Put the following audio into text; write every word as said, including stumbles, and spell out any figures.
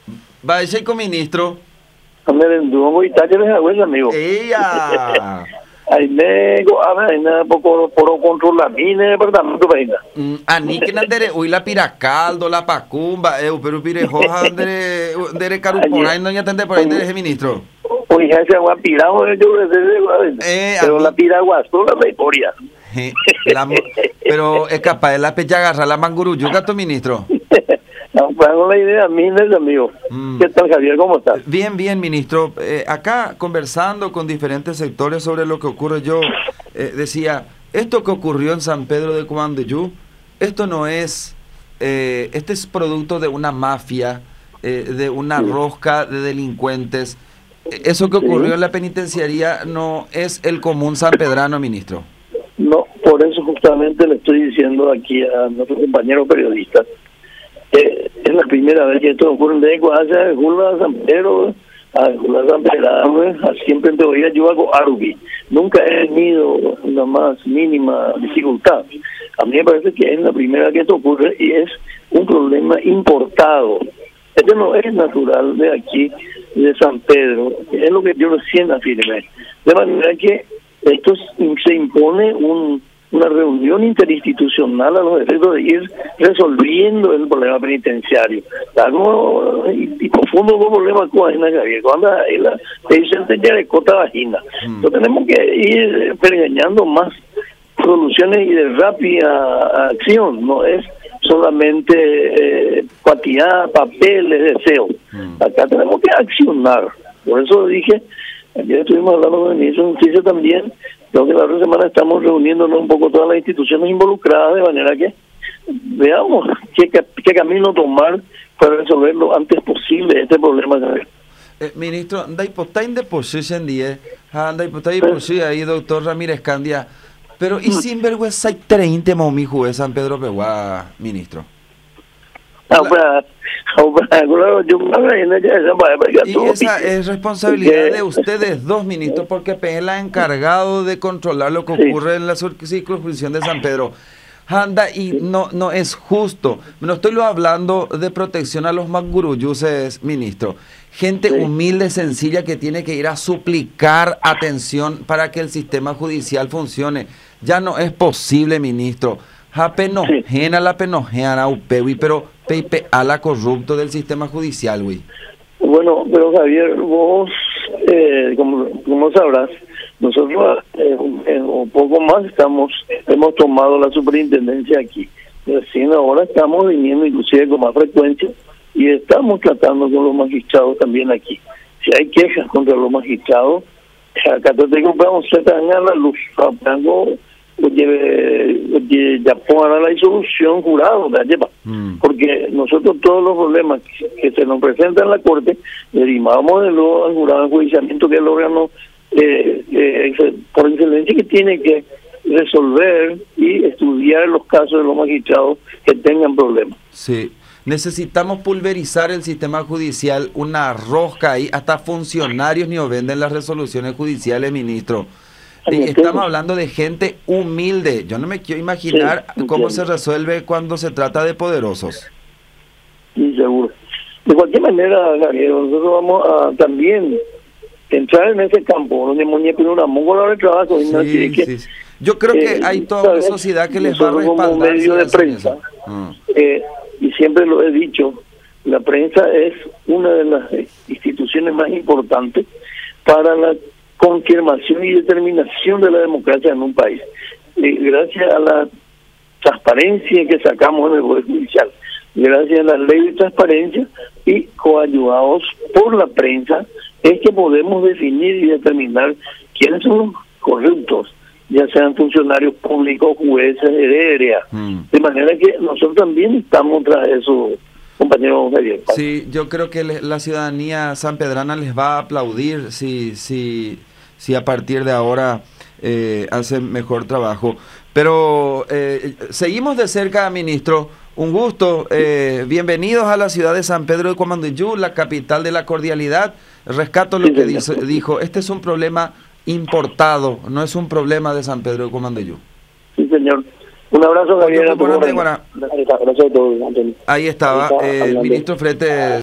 Va a ser con ministro. Hombre, no voy a estar en esa huella, amigo. ¡Ella! Ahí me go, a ver, na poco por controlar mi departamento vaina. Mm, Ani que nandere uy la piracaldo, la pacumba, eu pero pirejoja andere andere carupona no ya tende por ahí de ministro. Hoy ya se ha pirado yo desde Eh, pero a la mí- piragua sola la historia. Je, la mo- pero es capaz de la pecha agarrar la manguruyuca tu ministro. No, hago la idea, mi amigo. Mm. ¿Qué tal, Javier? ¿Cómo estás? Bien, bien, ministro. Eh, acá conversando con diferentes sectores sobre lo que ocurre, yo eh, decía, esto que ocurrió en San Pedro de Comandeyú, esto no es, eh, este es producto de una mafia, eh, de una Sí. rosca de delincuentes. Eh, Eso que Sí. ocurrió en la penitenciaría no es el común sanpedrano, ministro. No, por eso justamente le estoy diciendo aquí a nuestros compañeros periodistas. Eh, es la primera vez que esto ocurre de Ecuador, Julio San Pedro, a Julio San Pedro, siempre te voy a ayudar con Arubi. Nunca he tenido la más mínima dificultad. A mí me parece que es la primera vez que esto ocurre y es un problema importado. Este no es natural de aquí, de San Pedro, es lo que yo recién afirmé. De manera que esto se impone un una reunión interinstitucional a los efectos de ir resolviendo el problema penitenciario. Algo y, y profundo el problema con la Javier, cuando la gente ya de cota vagina. Mm. Entonces tenemos que ir pergeñando más soluciones y de rápida acción, no es solamente eh, cantidad, papeles, deseos. Mm. Acá tenemos que accionar. Por eso dije, ayer estuvimos hablando con el ministro de Justicia también. Creo que la otra semana estamos reuniéndonos un poco todas las instituciones involucradas de manera que veamos qué, qué camino tomar para resolver lo antes posible este problema. Eh, ministro, da hipotain de posición die, anda hipotain de posición ahí, doctor Ramírez Candia, pero y sin vergüenza y treinta momi juez San Pedro Peguá, ministro. Ahora, ahora, yo Y esa es responsabilidad de ustedes dos, ministros, porque P N L ha encargado de controlar lo que Sí. ocurre en la cir- circunscripción de San Pedro. Anda, y no no es justo. No estoy lo hablando de protección a los manguruyuses, ministro. Gente Sí. humilde, sencilla, que tiene que ir a suplicar atención para que el sistema judicial funcione. Ya no es posible, ministro. Ja penojena la penojena upewi, pero peipe a la corrupto del sistema judicial, güey. Bueno, pero Javier, vos, eh, como, como sabrás, nosotros eh, en un poco más estamos hemos tomado la superintendencia aquí. Recién ahora estamos viniendo inclusive con más frecuencia y estamos tratando con los magistrados también aquí. Si hay quejas contra los magistrados, acá te digo, vamos a ganar la luz, algo ya pongan la disolución jurado, Mm. porque nosotros todos los problemas que, que se nos presentan en la Corte, derivamos de lo al jurado de enjuiciamiento, que es el órgano eh, eh, por excelencia que tiene que resolver y estudiar los casos de los magistrados que tengan problemas. Sí, necesitamos pulverizar el sistema judicial, una rosca ahí, hasta funcionarios ni venden las resoluciones judiciales, ministro. Y estamos hablando de gente humilde. Yo no me quiero imaginar Sí, cómo entiendo. se resuelve cuando se trata de poderosos. Sí, seguro. De cualquier manera, Gabriel, nosotros vamos a también entrar en ese campo donde Muñeco una mongola de trabajo y no Sí, tiene que sí, sí. Yo creo que eh, hay toda una ¿sabes? sociedad que les va a Nosotros como respaldar. medio si de hacen prensa, eso. Ah. eh, y siempre lo he dicho, la prensa es una de las eh, instituciones más importantes para la confirmación y determinación de la democracia en un país. Eh, gracias a la transparencia que sacamos en el Poder Judicial, gracias a la ley de transparencia y coayudados por la prensa, es que podemos definir y determinar quiénes son los corruptos, ya sean funcionarios públicos, jueces, etcétera. Mm. De manera que nosotros también estamos tras eso, compañero Javier. Sí, yo creo que le- la ciudadanía sanpedrana les va a aplaudir si, si, si a partir de ahora eh, hacen mejor trabajo. Pero eh, seguimos de cerca, ministro. Un gusto. Eh, bienvenidos a la ciudad de San Pedro de Comandeyú, la capital de la cordialidad. Rescato lo Sí, que señor. dice, dijo. Este es un problema importado, no es un problema de San Pedro de Comandeyú. Sí, señor. Un abrazo, Javier. a tu Buenas orden. buenas. Abrazo a todos, Antonio. Ahí estaba Ahí está eh, el hablando. ministro Frete.